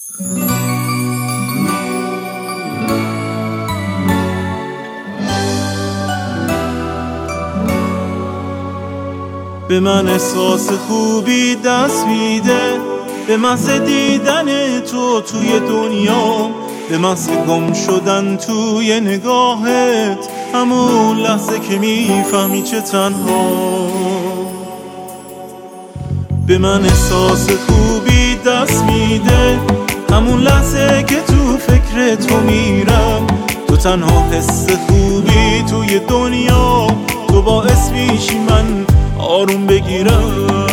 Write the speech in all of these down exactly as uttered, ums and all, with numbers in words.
به من احساس خوبی دست میده، به محض دیدن تو توی دنیا، به محض گم شدن توی نگاهت، همون لحظه که میفهمی چه تنها. به من احساس خوبی دست میده، همون لحظه که تو فکر تو میرم، تو تنها حس خوبی توی دنیا، تو باعث میشی من آروم بگیرم.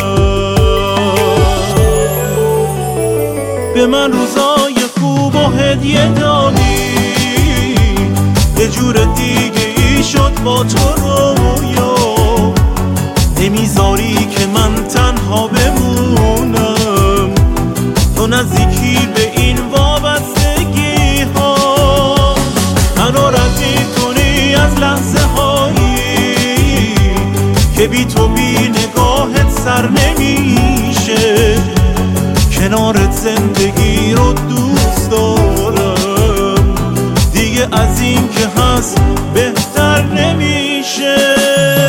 به من روزای خوب و هدیه دادی، یه جور دیگه ای شد با تو رویا، نمیذاری که من تنها بمونم، تو نزدیکی به این وابستگی ها، منو رد میکنی از لحظه هایی که بی تو بی نگاهت سر نمیشه، کنارت زندگی رو دوست دارم، دیگه از این که هست بهتر نمیشه.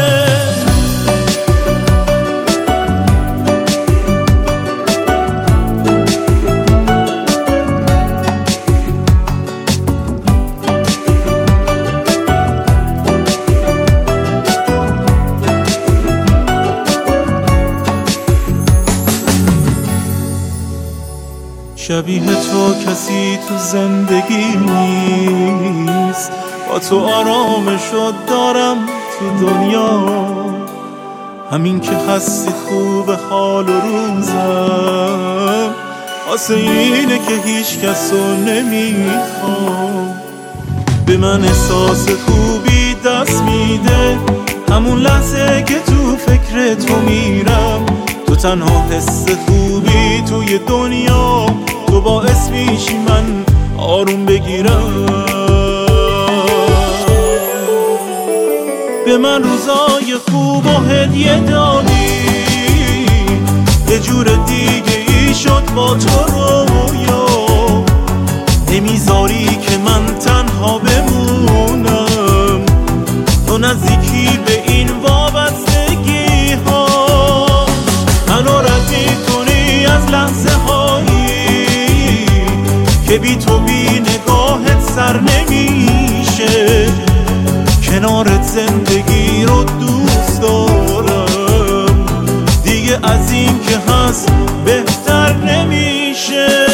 شبیه تو کسی تو زندگی نیست، با تو آرامشو دارم تو دنیا، همین که هستی خوب حال و روزم، واسه اینه که هیچ کسو نمیخوام. به من احساس خوبی دست میده، همون لحظه که تو فکر تو میرم، تو تنها حس خوبی توی دنیا، تو باعث میشی من آروم بگیرم. به من روزای خوب و هدیه دادی، یه جور دیگه ای شد با تو رویا، نمیذاری که من تنها بمونم، تو نزدیکی به این وابستگی ها، منو رد میکنی از لحظه هایی که بی تو بی نگاهت سر نمیشه، کنارت زندگی رو دوست دارم، دیگه از این که هست بهتر نمیشه.